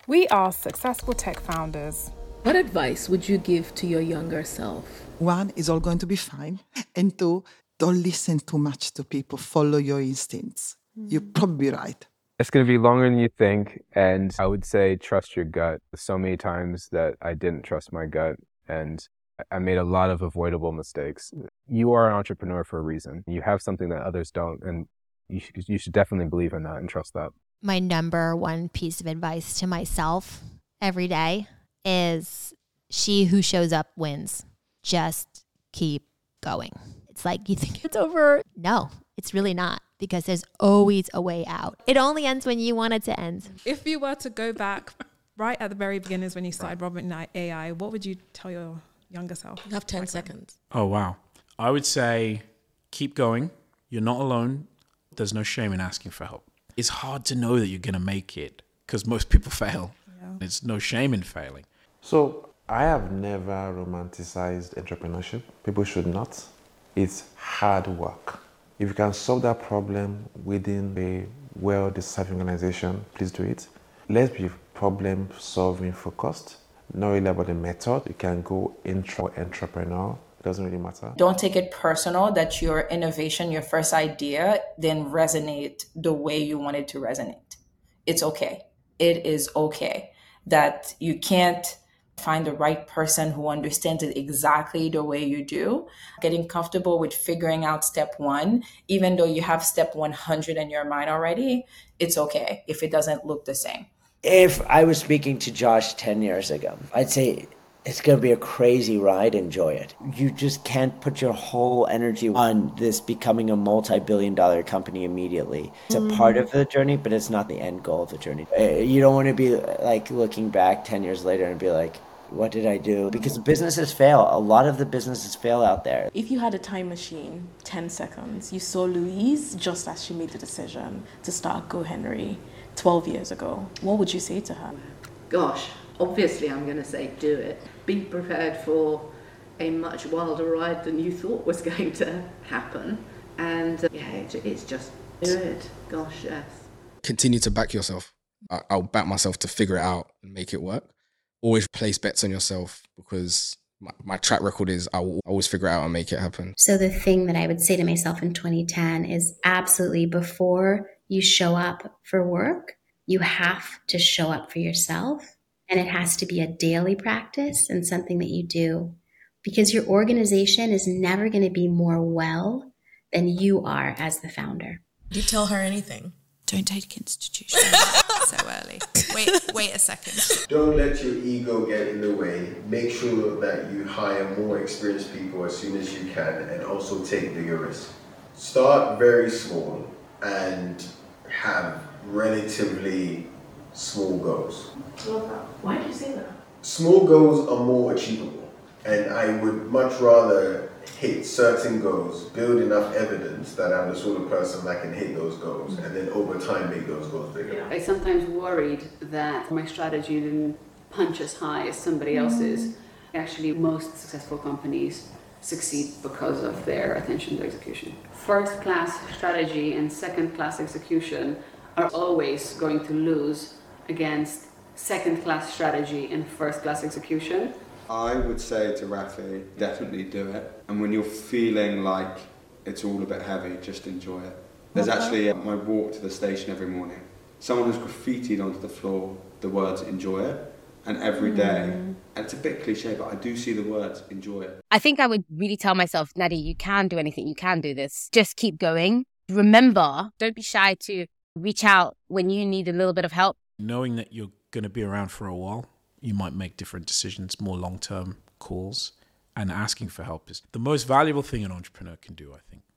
We are successful tech founders. What advice would you give to your younger self? One, is all going to be fine. And two, don't listen too much to people. Follow your instincts. You're probably right. It's going to be longer than you think. And I would say trust your gut. So many times that I didn't trust my gut and I made a lot of avoidable mistakes. You are an entrepreneur for a reason. You have something that others don't. And you should definitely believe in that and trust that. My number one piece of advice to myself every day is she who shows up wins. Just keep going. It's like you think it's over. No, it's really not, because there's always a way out. It only ends when you want it to end. If you were to go back right at the very beginnings when you started Robin AI, what would you tell your younger self? You have 10 seconds. Oh, wow. I would say keep going. You're not alone. There's no shame in asking for help. It's hard to know that you're going to make it because most people fail. Yeah. There's no shame in failing. So I have never romanticized entrepreneurship. People should not. It's hard work. If you can solve that problem within a well-deserved organization, please do it. Let's be problem solving focused. Not really about the method. You can go entrepreneur. It doesn't really matter. Don't take it personal that your innovation, your first idea, didn't resonate the way you wanted to resonate. It's okay. It is okay that you can't find the right person who understands it exactly the way you do. Getting comfortable with figuring out step one, even though you have step 100 in your mind already, it's okay if it doesn't look the same. If I was speaking to Josh 10 years ago, I'd say it's going to be a crazy ride. Enjoy it. You just can't put your whole energy on this becoming a multi-billion-dollar company immediately. It's a part of the journey, but it's not the end goal of the journey. You don't want to be like looking back 10 years later and be like, what did I do? Because businesses fail. A lot of the businesses fail out there. If you had a time machine, 10 seconds, you saw Louise just as she made the decision to start GoHenry 12 years ago, what would you say to her? Gosh, obviously I'm going to say do it. Be prepared for a much wilder ride than you thought was going to happen. And it's just do it. Gosh, yes. Continue to back yourself. I'll back myself to figure it out and make it work. Always place bets on yourself, because my track record is I will always figure it out and make it happen. So the thing that I would say to myself in 2010 is absolutely, before you show up for work, you have to show up for yourself. And it has to be a daily practice and something that you do, because your organization is never going to be more well than you are as the founder. You tell her anything. Don't take institutions so early. Wait a second. Don't let your ego get in the way. Make sure that you hire more experienced people as soon as you can, and also take bigger risks. Start very small and have relatively small goals. Why did you say that? Small goals are more achievable, and I would much rather hit certain goals, build enough evidence that I'm the sort of person that can hit those goals, and then over time make those goals bigger. Yeah. I sometimes worried that my strategy didn't punch as high as somebody else's. Actually, most successful companies succeed because of their attention to execution. First class strategy and second class execution are always going to lose against second class strategy and first class execution. I would say to Rafi, definitely do it. And when you're feeling like it's all a bit heavy, just enjoy it. There's actually my walk to the station every morning. Someone has graffitied onto the floor the words enjoy it. And every day, and it's a bit cliche, but I do see the words enjoy it. I think I would really tell myself, Nadie, you can do anything. You can do this. Just keep going. Remember, don't be shy to reach out when you need a little bit of help. Knowing that you're going to be around for a while, you might make different decisions, more long-term calls, and asking for help is the most valuable thing an entrepreneur can do, I think.